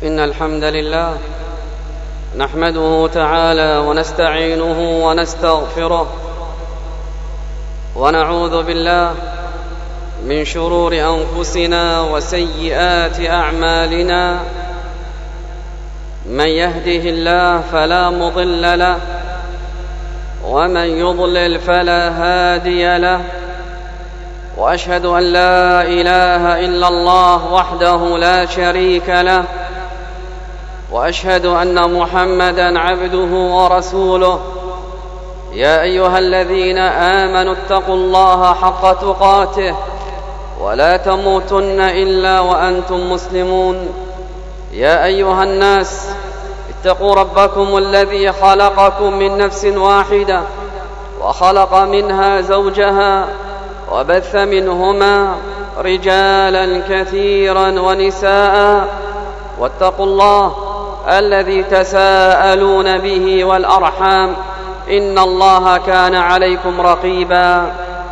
إن الحمد لله نحمده تعالى ونستعينه ونستغفره ونعوذ بالله من شرور أنفسنا وسيئات أعمالنا. من يهده الله فلا مضل له ومن يضلل فلا هادي له، وأشهد أن لا إله إلا الله وحده لا شريك له، وأشهد أن محمدًا عبده ورسوله. يا أيها الذين آمنوا اتقوا الله حق تقاته ولا تموتن إلا وأنتم مسلمون. يا أيها الناس اتقوا ربكم الذي خلقكم من نفس واحدة وخلق منها زوجها وبث منهما رجالا كثيرا ونساء، واتقوا الله الذي تساءلون به والأرحام إن الله كان عليكم رقيبا.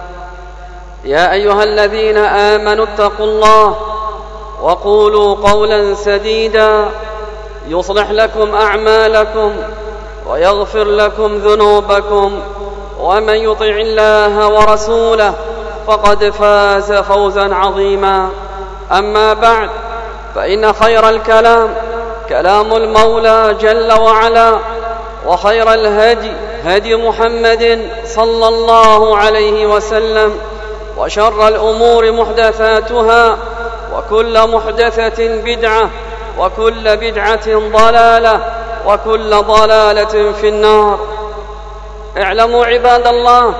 يا أيها الذين آمنوا اتقوا الله وقولوا قولا سديدا يصلح لكم أعمالكم ويغفر لكم ذنوبكم، ومن يطع الله ورسوله فقد فاز فوزا عظيما. أما بعد، فإن خير الكلام كلام المولى جل وعلا، وخير الهدي هدي محمد صلى الله عليه وسلم، وشر الأمور محدثاتها، وكل محدثة بدعة، وكل بدعة ضلالة، وكل ضلالة في النار. اعلموا عباد الله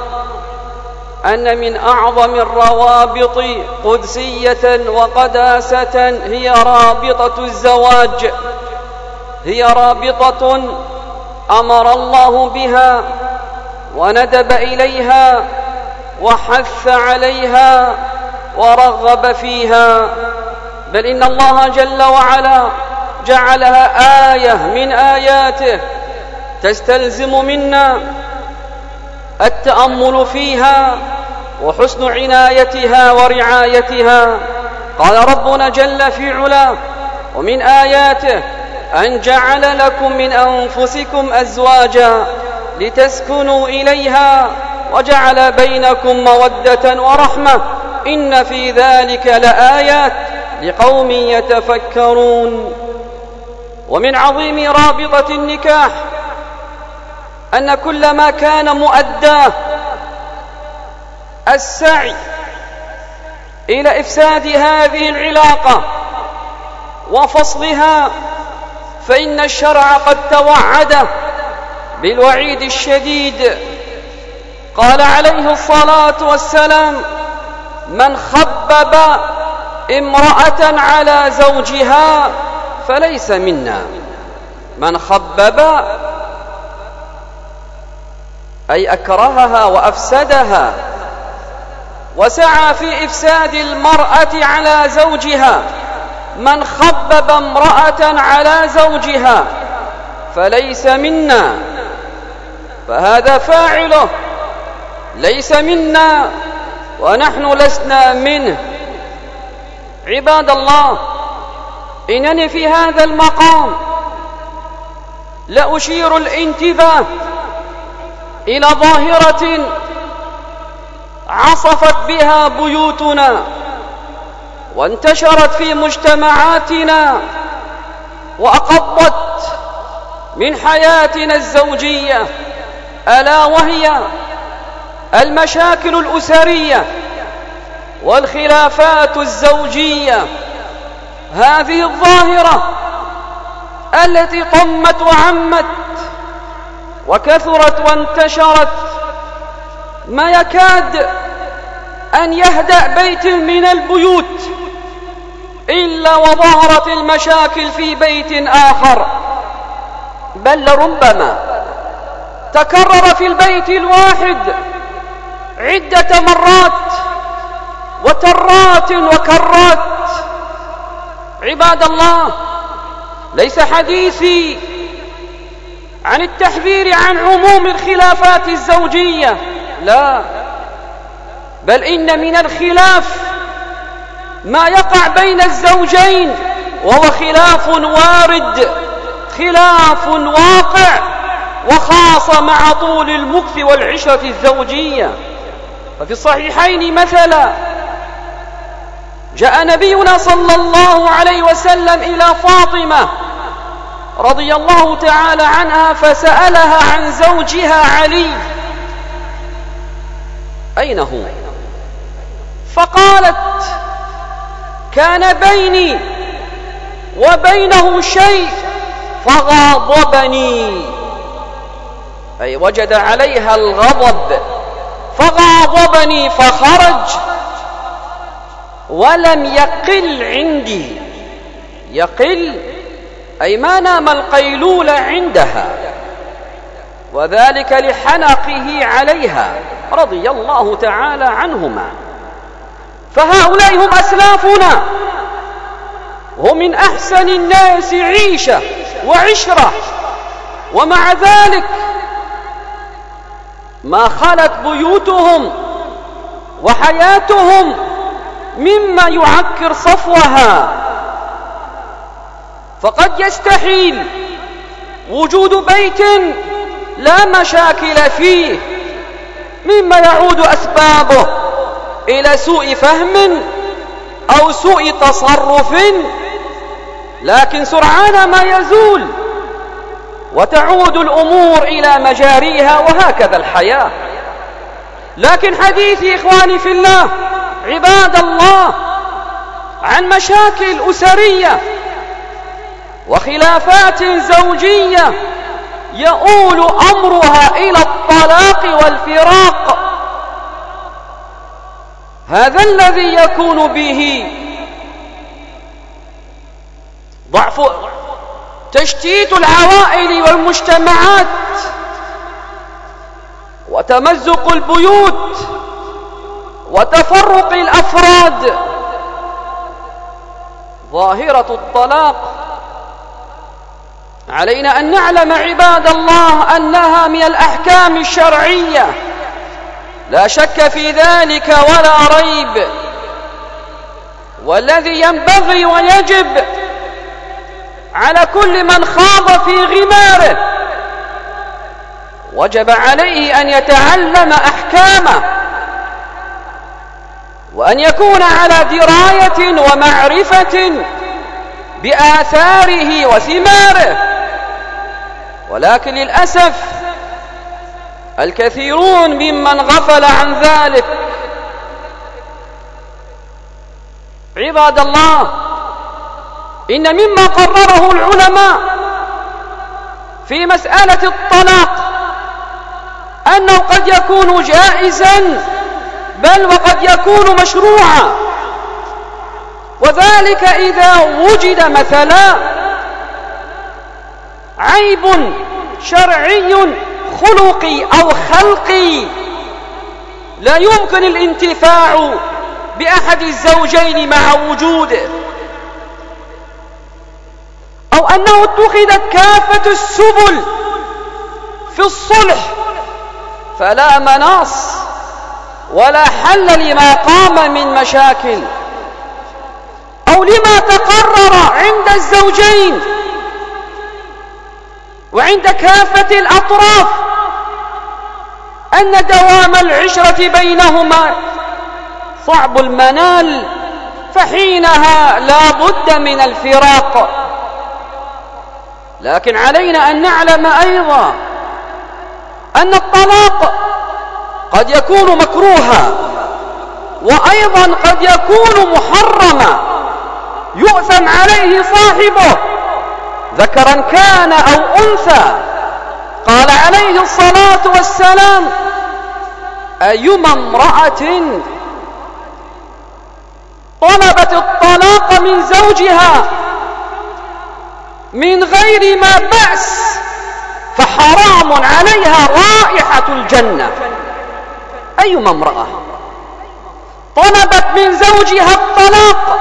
أن من أعظم الروابط قدسية وقداسة هي رابطة الزواج. هي رابطة أمر الله بها وندب إليها وحث عليها ورغب فيها، بل إن الله جل وعلا جعلها آية من آياته تستلزم منا التأمل فيها وحسن عنايتها ورعايتها. قال ربنا جل في علاه: ومن آياته أن جعل لكم من أنفسكم أزواجا لتسكنوا إليها وجعل بينكم مودة ورحمة إن في ذلك لآيات لقوم يتفكرون. ومن عظيم رابطة النكاح أن كل ما كان مؤداه السعي إلى إفساد هذه العلاقة وفصلها، فإن الشرع قد توعده بالوعيد الشديد. قال عليه الصلاة والسلام: من خبب امرأة على زوجها فليس منا. من خبب أي أكرهها وأفسدها وسعى في إفساد المرأة على زوجها. من خبب امرأة على زوجها فليس منا، فهذا فاعله ليس منا ونحن لسنا منه. عباد الله، إنني في هذا المقام لأشير الانتباه إلى ظاهرة عصفت بها بيوتنا وانتشرت في مجتمعاتنا وأقضت من حياتنا الزوجية، ألا وهي المشاكل الأسرية والخلافات الزوجية. هذه الظاهرة التي طمت وعمت وكثرت وانتشرت ما يكاد أن يهدأ بيت من البيوت إلا وظهرت المشاكل في بيت آخر، بل ربما تكرر في البيت الواحد عدة مرات وترات وكرات. عباد الله، ليس حديثي عن التحذير عن عموم الخلافات الزوجية، لا، بل إن من الخلاف ما يقع بين الزوجين وهو خلاف وارد، خلاف واقع، وخاصة مع طول المكث والعشرة الزوجية. ففي الصحيحين مثلا جاء نبينا صلى الله عليه وسلم إلى فاطمة رضي الله تعالى عنها فسألها عن زوجها علي أين هو؟ فقالت كان بيني وبينه شيء فغاضبني، أي وجد عليها الغضب فغاضبني فخرج ولم يقل عندي. يقل أي ما نام القيلولة عندها، وذلك لحنقه عليها رضي الله تعالى عنهما. فهؤلاء هم أسلافنا، هم من أحسن الناس عيشة وعشرة، ومع ذلك ما خلت بيوتهم وحياتهم مما يعكر صفوها. فقد يستحيل وجود بيت لا مشاكل فيه، مما يعود أسبابه إلى سوء فهم أو سوء تصرف، لكن سرعان ما يزول وتعود الأمور إلى مجاريها، وهكذا الحياة. لكن حديثي إخواني في الله عباد الله عن مشاكل أسرية وخلافات زوجية يؤول أمرها إلى الطلاق والفراق. هذا الذي يكون به ضعف تشتيت العوائل والمجتمعات وتمزق البيوت وتفرق الأفراد. ظاهرة الطلاق علينا أن نعلم عباد الله أنها من الأحكام الشرعية، لا شك في ذلك ولا ريب. والذي ينبغي ويجب على كل من خاض في غماره وجب عليه أن يتعلم أحكامه، وأن يكون على دراية ومعرفة بآثاره وثماره. ولكن للأسف الكثيرون ممن غفل عن ذلك. عباد الله، إن مما قرره العلماء في مسألة الطلاق أنه قد يكون جائزا بل وقد يكون مشروعا، وذلك إذا وجد مثلا عيب شرعي خلقي أو خلقي لا يمكن الانتفاع بأحد الزوجين مع وجوده، أو أنه اتخذت كافة السبل في الصلح فلا مناص ولا حل لما قام من مشاكل، أو لما تقرر عند الزوجين وعند كافة الأطراف أن دوام العشرة بينهما صعب المنال، فحينها لا بد من الفراق. لكن علينا أن نعلم أيضا أن الطلاق قد يكون مكروها، وأيضا قد يكون محرما يؤثم عليه صاحبه ذكرا كان أو أنثى. قال عليه الصلاة والسلام: أيما امرأة طلبت الطلاق من زوجها من غير ما بأس فحرام عليها رائحة الجنة. أيما امرأة طلبت من زوجها الطلاق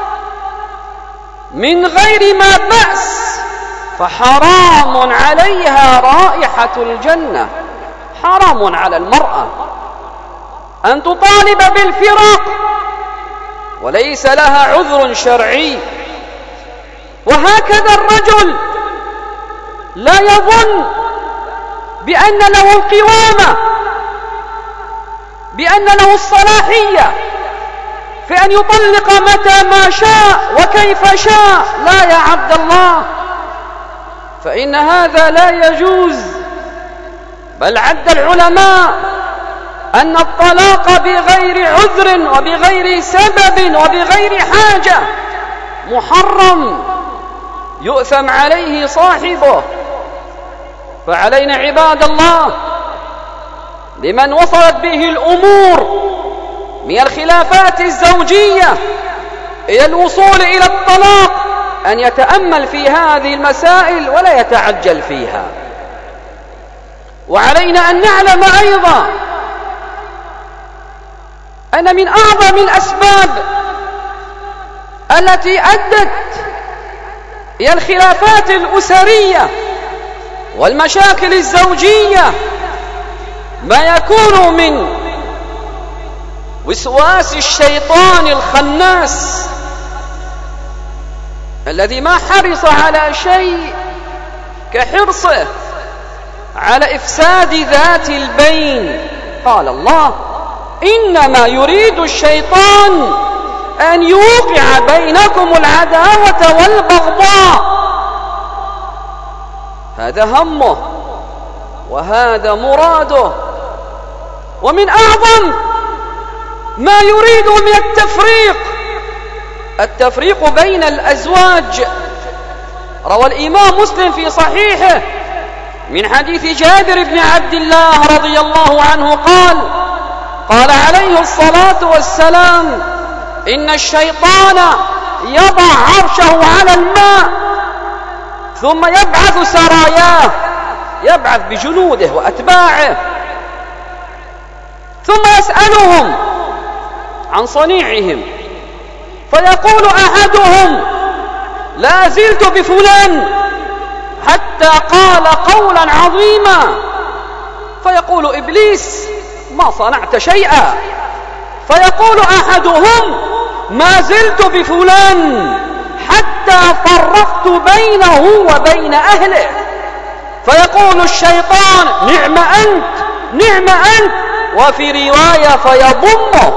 من غير ما بأس فحرام عليها رائحة الجنة. حرام على المرأة أن تطالب بالفراق وليس لها عذر شرعي، وهكذا الرجل لا يظن بأن له القوامة، بأن له الصلاحية في أن يطلق متى ما شاء وكيف شاء. لا يا عبد الله، فإن هذا لا يجوز. بل عد العلماء أن الطلاق بغير عذر وبغير سبب وبغير حاجة محرم يؤثم عليه صاحبه. فعلينا عباد الله لمن وصلت به الأمور من الخلافات الزوجية إلى الوصول إلى الطلاق أن يتأمل في هذه المسائل ولا يتعجل فيها. وعلينا أن نعلم أيضا أن من أعظم الأسباب التي أدت إلى الخلافات الأسرية والمشاكل الزوجية ما يكون من وسواس الشيطان الخناس الذي ما حرص على شيء كحرصه على إفساد ذات البين. قال الله: إنما يريد الشيطان أن يوقع بينكم العداوة والبغضاء. هذا همه وهذا مراده. ومن أعظم ما يريد من التفريق بين الأزواج. روى الإمام مسلم في صحيحه من حديث جابر بن عبد الله رضي الله عنه قال عليه الصلاة والسلام: إن الشيطان يضع عرشه على الماء ثم يبعث سراياه، يبعث بجنوده وأتباعه، ثم يسألهم عن صنيعهم، فيقول أحدهم: لا زلت بفلان حتى قال قولا عظيما، فيقول إبليس: ما صنعت شيئا. فيقول أحدهم: ما زلت بفلان حتى فرقت بينه وبين أهله. فيقول الشيطان: نعم أنت نعم أنت، وفي رواية فيضمه.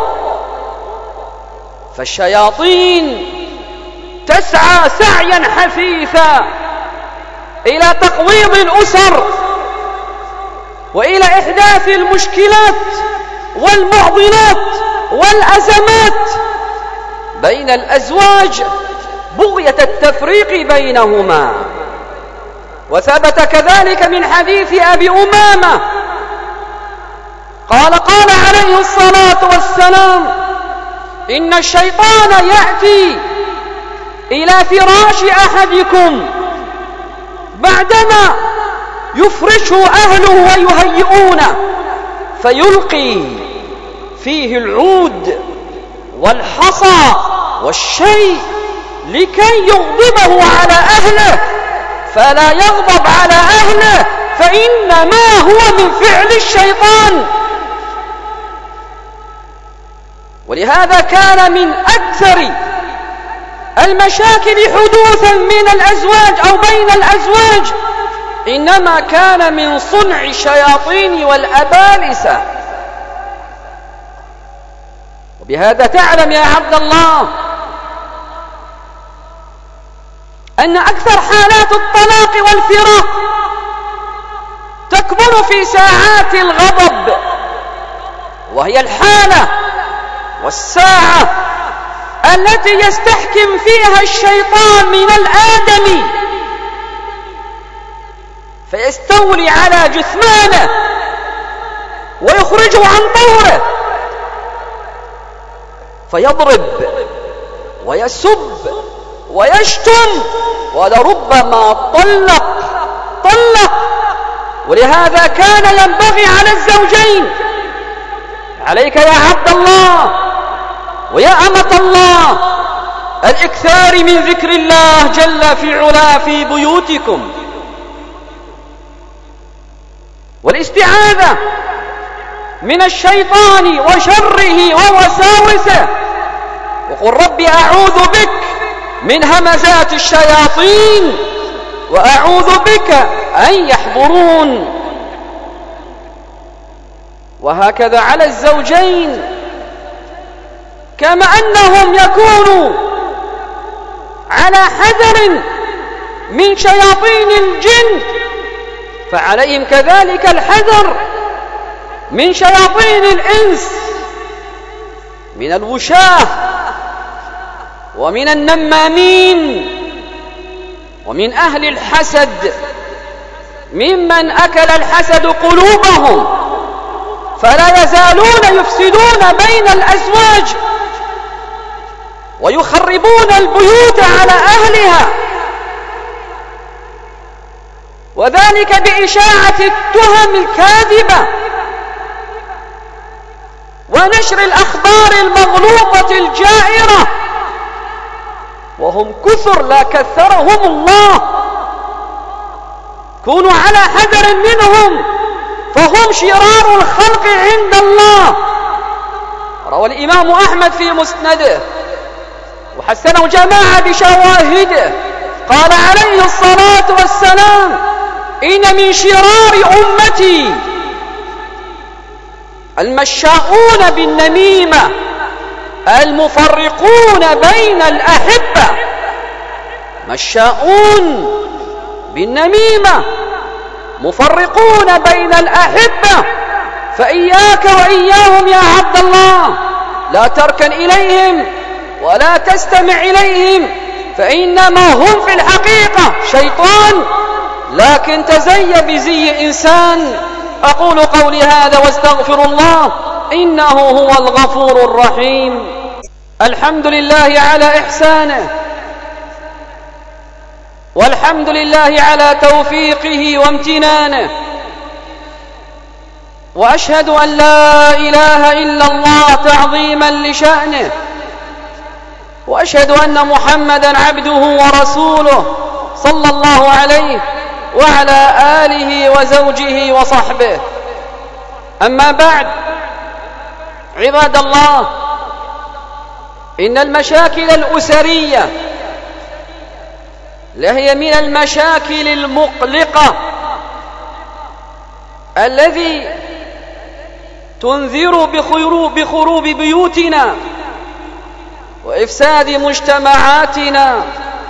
فالشياطين تسعى سعيا حثيثا إلى تقويض الأسر وإلى إحداث المشكلات والمعضلات والأزمات بين الأزواج بغية التفريق بينهما. وثبت كذلك من حديث أبي أمامة قال عليه الصلاة والسلام: إن الشيطان يأتي إلى فراش أحدكم بعدما يفرشه أهله ويهيئونه، فيلقي فيه العود والحصى والشيء لكي يغضبه على أهله، فلا يغضب على أهله فإنما هو من فعل الشيطان. ولهذا كان من أكثر المشاكل حدوثا من الأزواج أو بين الأزواج إنما كان من صنع الشياطين والأبالسة. وبهذا تعلم يا عبد الله أن أكثر حالات الطلاق والفراق تكمن في ساعات الغضب، وهي الحالة والساعة التي يستحكم فيها الشيطان من الآدمي فيستولي على جثمانه ويخرجه عن طوره، فيضرب ويسب ويشتم ولربما طلق. ولهذا كان ينبغي على الزوجين، عليك يا عبد الله ويا أمة الله، الإكثار من ذكر الله جل في علا في بيوتكم، والاستعاذة من الشيطان وشره ووساوسه، وقل رب أعوذ بك من همزات الشياطين وأعوذ بك أن يحضرون. وهكذا على الزوجين، كما أنهم يكونوا على حذر من شياطين الجن، فعليهم كذلك الحذر من شياطين الإنس، من الوشاة ومن النمامين ومن أهل الحسد، ممن أكل الحسد قلوبهم فلا يزالون يفسدون بين الأزواج ويخربون البيوت على أهلها، وذلك بإشاعة التهم الكاذبة ونشر الأخبار المغلوطة الجائرة، وهم كثر لا كثرهم الله. كونوا على حذر منهم فهم شرار الخلق عند الله. روى الإمام أحمد في مسنده وحسنه جماعة بشواهده، قال عليه الصلاة والسلام: إن من شرار أمتي المشاؤون بالنميمة المفرقون بين الأحبة. مشاؤون بالنميمة مفرقون بين الأحبة، فإياك وإياهم يا عبد الله، لا تركن إليهم ولا تستمع إليهم، فإنما هم في الحقيقة شيطان لكن تزي بزي إنسان. أقول قولي هذا واستغفر الله إنه هو الغفور الرحيم. الحمد لله على إحسانه، والحمد لله على توفيقه وامتنانه، وأشهد أن لا إله إلا الله تعظيما لشأنه، وأشهد أن محمدا عبده ورسوله صلى الله عليه وعلى آله وزوجه وصحبه. أما بعد، عباد الله، إن المشاكل الأسرية لهي من المشاكل المقلقة الذي تنذر بخروب بيوتنا وإفساد مجتمعاتنا،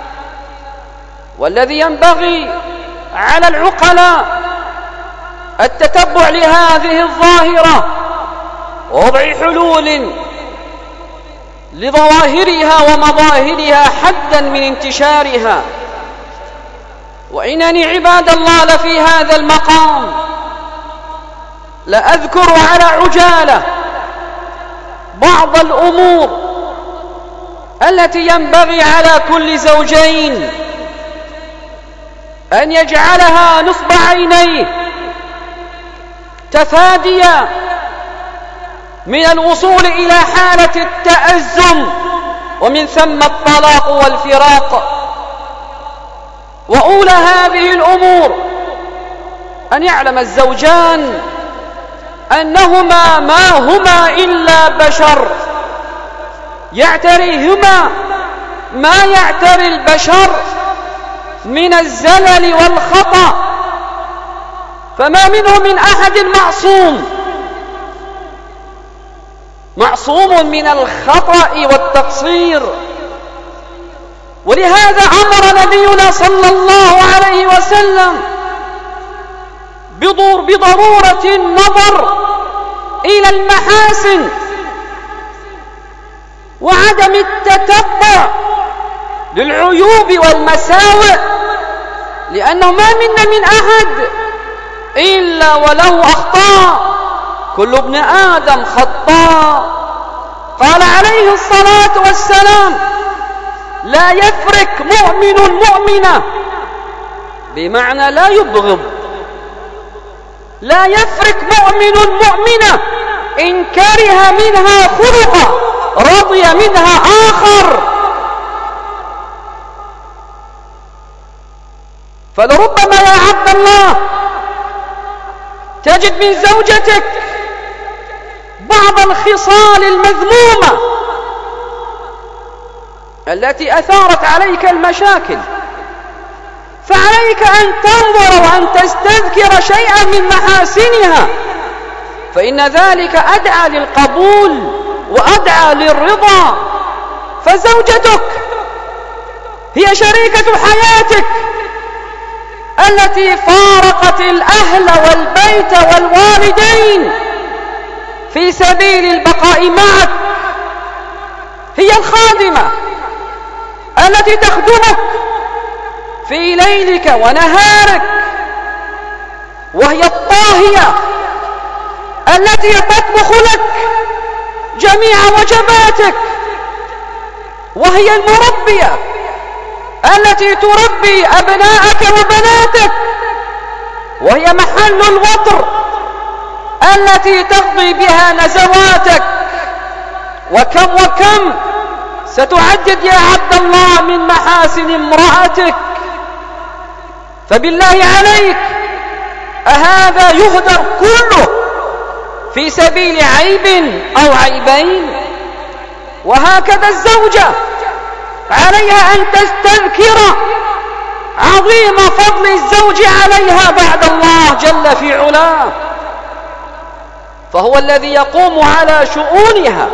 والذي ينبغي على العقلاء التتبع لهذه الظاهرة ووضع حلول لظواهرها ومظاهرها حدا من انتشارها. وإنني عباد الله لفي هذا المقام لأذكر على عجالة بعض الأمور التي ينبغي على كل زوجين أن يجعلها نصب عينيه تفاديا من الوصول إلى حالة التأزم ومن ثم الطلاق والفراق. وأولى هذه الأمور أن يعلم الزوجان أنهما ما هما إلا بشر يعتريهما ما يعتري البشر من الزلل والخطأ، فما منه من أحد معصوم من الخطأ والتقصير. ولهذا أمر نبينا صلى الله عليه وسلم بضرورة النظر إلى المحاسن وعدم التتبع للعيوب والمساوئ، لأنه ما منا من أحد إلا وله أخطاء، كل ابن آدم خطاء. قال عليه الصلاة والسلام: لا يفرق مؤمن مؤمنة، بمعنى لا يبغض. لا يفرق مؤمن مؤمنة إن كره منها خلقا رضي منها آخر. فلربما يا عبد الله تجد من زوجتك بعض الخصال المذمومة التي أثارت عليك المشاكل، فعليك أن تنظر وأن تستذكر شيئا من محاسنها، فإن ذلك أدعى للقبول وأدعى للرضا. فزوجتك هي شريكة حياتك التي فارقت الأهل والبيت والوالدين في سبيل البقاء معك، هي الخادمة التي تخدمك في ليلك ونهارك، وهي الطاهية التي تطبخ لك جميع وجباتك، وهي المربية التي تربي أبناءك وبناتك، وهي محل الوطر التي تقضي بها نزواتك. وكم ستعدد يا عبد الله من محاسن امرأتك، فبالله عليك أهذا يهدر كله في سبيل عيب أو عيبين؟ وهكذا الزوجة عليها أن تستذكر عظيم فضل الزوج عليها بعد الله جل في علاه، فهو الذي يقوم على شؤونها،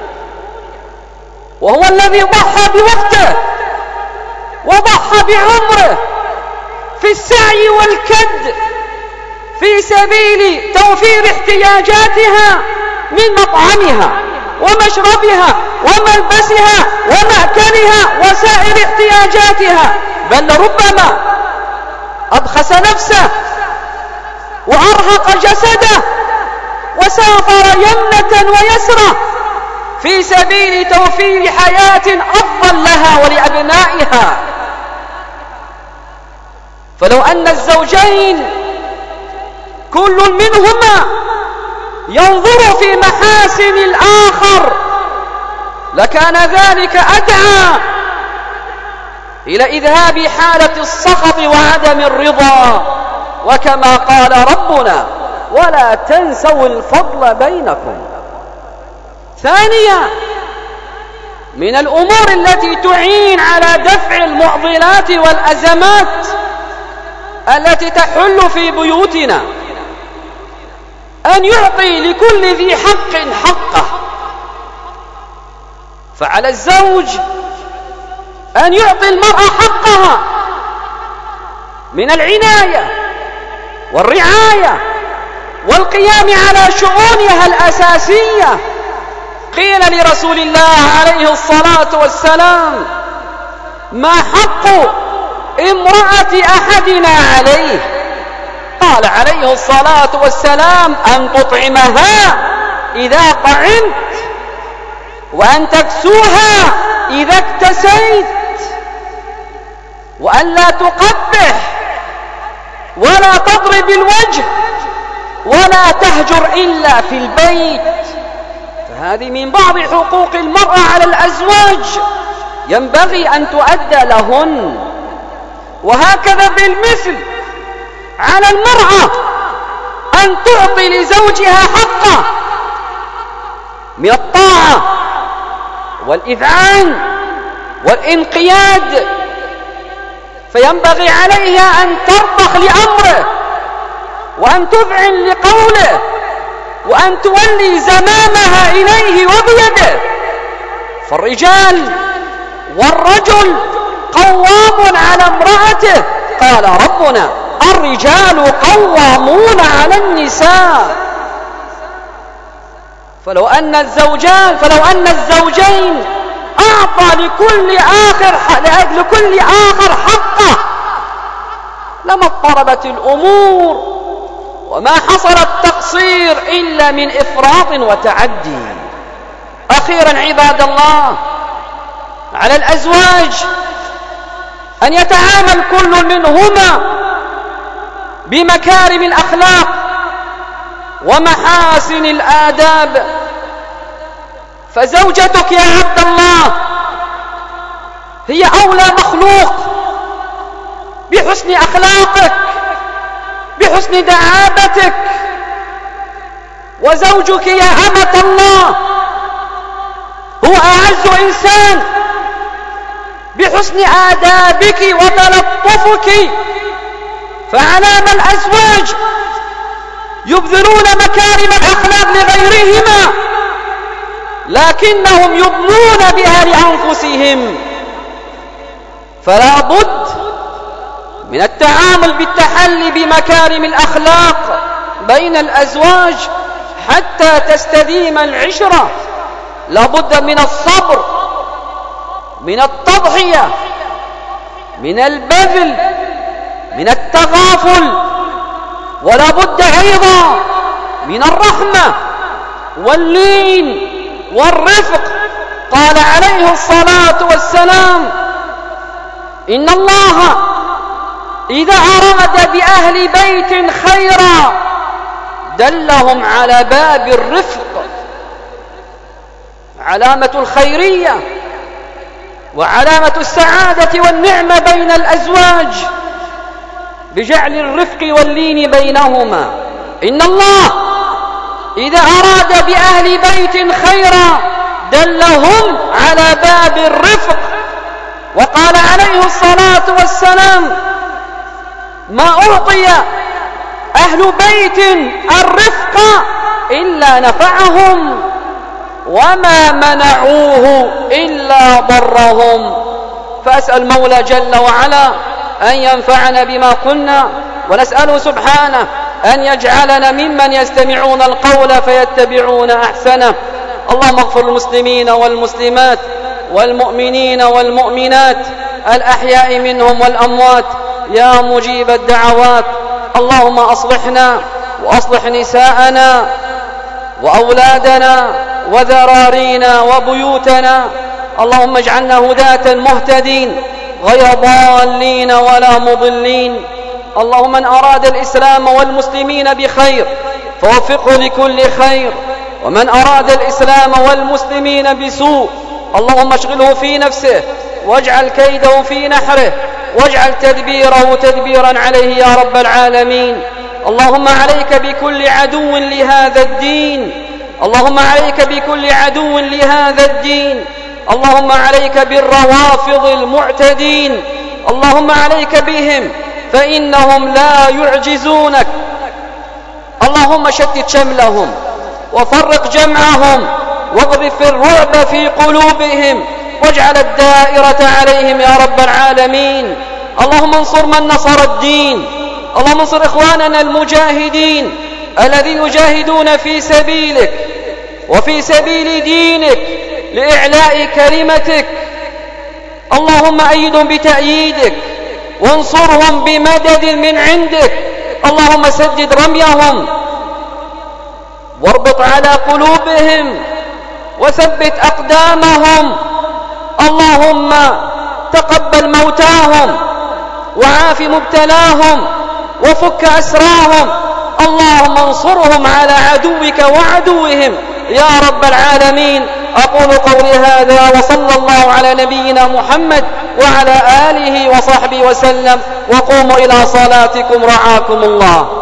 وهو الذي ضحى بوقته وضحى بعمره في السعي والكد في سبيل توفير احتياجاتها من مطعمها ومشربها وملبسها ومأكلها وسائر احتياجاتها، بل ربما أبخس نفسه وأرهق جسده وسافر يمنة ويسرى في سبيل توفير حياة أفضل لها ولأبنائها. فلو أن الزوجين كل منهما ينظر في محاسن الآخر لكان ذلك أدعى إلى إذهاب حالة السخط وعدم الرضا، وكما قال ربنا: ولا تنسوا الفضل بينكم. ثانيا، من الأمور التي تعين على دفع المعضلات والأزمات التي تحل في بيوتنا أن يعطي لكل ذي حق حقه. فعلى الزوج أن يعطي المرأة حقها من العناية والرعاية والقيام على شؤونها الأساسية. قيل لرسول الله عليه الصلاة والسلام: ما حق امرأة أحدنا عليه؟ قال عليه الصلاة والسلام: أن تطعمها إذا طعمت، وأن تكسوها إذا اكتسيت، وأن لا تقبح ولا تضرب الوجه ولا تهجر إلا في البيت. فهذه من بعض حقوق المرأة على الأزواج ينبغي أن تؤدى لهن. وهكذا بالمثل على المرأة أن تعطي لزوجها حقه من الطاعة والإذعان والإنقياد، فينبغي عليها أن ترضخ لأمره وأن تذعن لقوله وأن تولي زمامها إليه وبيده. فالرجال والرجل قوام على امرأته، قال ربنا: الرجال قوامون على النساء. فلو أن الزوجين أعطى لكل آخر حقه لما اضطربت الأمور وما حصل التقصير إلا من إفراط وتعدي. أخيرا عباد الله، على الأزواج أن يتعامل كل منهما بمكارم الأخلاق ومحاسن الآداب. فزوجتك يا عبد الله هي أولى مخلوق بحسن أخلاقك، بحسن دعابتك. وزوجك يا أمة الله هو أعز إنسان بحسن آدابك وتلطفك، فعلام الأزواج يبذلون مكارم الأخلاق لغيرهما لكنهم يبنون بها لأنفسهم. فلا بد من التعامل بالتحلي بمكارم الأخلاق بين الأزواج حتى تستديم العشرة. لا بد من الصبر، من التضحية، من البذل، من التغافل، ولا بد أيضا من الرحمة واللين والرفق. قال عليه الصلاة والسلام: إن الله إذا أراد بأهل بيت خيرا دلهم على باب الرفق. علامة الخيرية وعلامة السعادة والنعمة بين الأزواج بجعل الرفق واللين بينهما. إن الله إذا أراد بأهل بيت خيرا دلهم على باب الرفق. وقال عليه الصلاة والسلام: ما أعطي أهل بيت الرفق إلا نفعهم وما منعوه إلا ضرهم. فأسأل مولى جل وعلا أن ينفعنا بما قلنا، ونسأله سبحانه أن يجعلنا ممن يستمعون القول فيتبعون أحسنه. اللهم اغفر المسلمين والمسلمات والمؤمنين والمؤمنات الأحياء منهم والأموات يا مجيب الدعوات. اللهم أصلحنا وأصلح نساءنا وأولادنا وذرارينا وبيوتنا. اللهم اجعلنا هداة مهتدين غير ضالين ولا مضلين. اللهم من أراد الإسلام والمسلمين بخير فوفقه لكل خير، ومن أراد الإسلام والمسلمين بسوء اللهم اشغله في نفسه واجعل كيده في نحره واجعل تدبيره تدبيرا عليه يا رب العالمين. اللهم عليك بكل عدو لهذا الدين، اللهم عليك بكل عدو لهذا الدين. اللهم عليك بالروافض المعتدين، اللهم عليك بهم فإنهم لا يعجزونك. اللهم شتت شملهم وفرق جمعهم واقذف الرعب في قلوبهم واجعل الدائرة عليهم يا رب العالمين. اللهم انصر من نصر الدين، اللهم انصر إخواننا المجاهدين الذين يجاهدون في سبيلك وفي سبيل دينك لإعلاء كلمتك. اللهم أيدهم بتأييدك وانصرهم بمدد من عندك. اللهم سدد رميهم واربط على قلوبهم وثبت أقدامهم. اللهم تقبل موتاهم وعاف مبتلاهم وفك أسراهم. اللهم انصرهم على عدوك وعدوهم يا رب العالمين. أقول قولي هذا وصلى الله على نبينا محمد وعلى آله وصحبه وسلم، وقوموا إلى صلاتكم رعاكم الله.